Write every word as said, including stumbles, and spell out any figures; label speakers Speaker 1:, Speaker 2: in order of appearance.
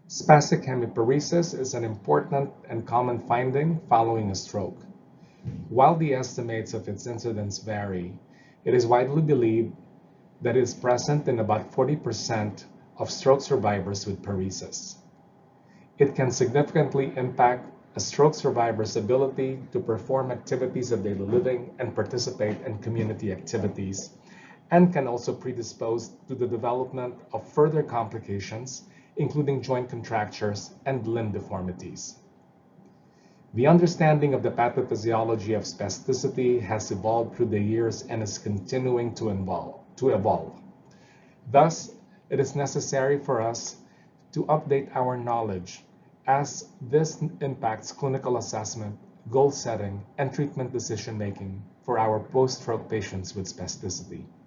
Speaker 1: Spastic hemiparesis is an important and common finding following a stroke. While the estimates of its incidence vary, it is widely believed that it is present in about forty percent of stroke survivors with paresis. It can significantly impact a stroke survivor's ability to perform activities of daily living and participate in community activities, and can also predispose to the development of further complications, including joint contractures and limb deformities. The understanding of the pathophysiology of spasticity has evolved through the years and is continuing to evolve. To evolve. Thus, it is necessary for us to update our knowledge as this impacts clinical assessment, goal setting, and treatment decision-making for our post-stroke patients with spasticity.